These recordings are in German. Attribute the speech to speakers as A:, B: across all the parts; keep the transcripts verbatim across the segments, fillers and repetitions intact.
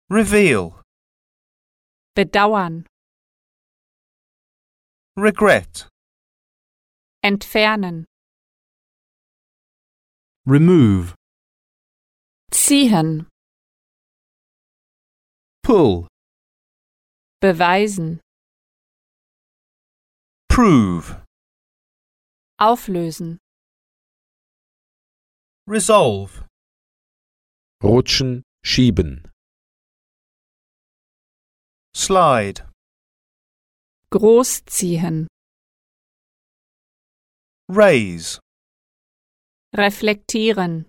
A: reveal,
B: bedauern,
A: regret,
B: entfernen,
C: remove,
B: ziehen,
A: pull,
B: beweisen,
A: prove,
B: auflösen,
A: resolve,
C: rutschen, schieben,
A: slide,
B: großziehen,
A: raise,
B: reflektieren,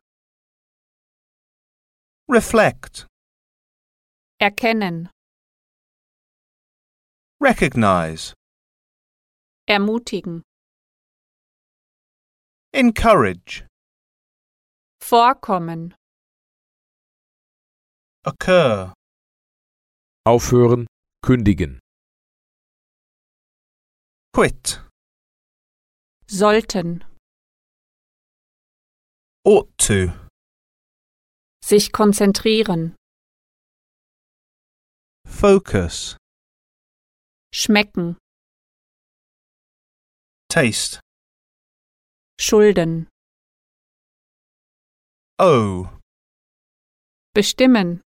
A: reflect,
B: erkennen,
A: recognize,
B: ermutigen,
A: encourage,
B: vorkommen,
A: occur,
C: aufhören, kündigen,
A: quit,
B: sollten,
A: ought to,
B: sich konzentrieren,
A: focus,
B: schmecken,
A: taste,
B: schulden,
A: owe,
B: bestimmen,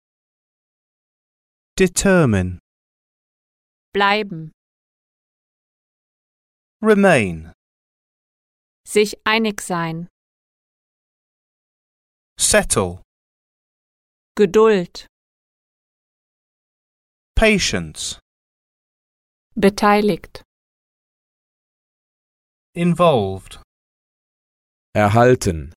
A: determine,
B: bleiben,
A: remain,
B: sich einig sein,
A: settle,
B: Geduld,
A: patience,
B: beteiligt,
A: involved,
C: erhalten,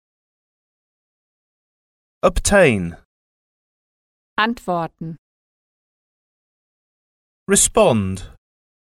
A: obtain,
B: antworten,
A: respond,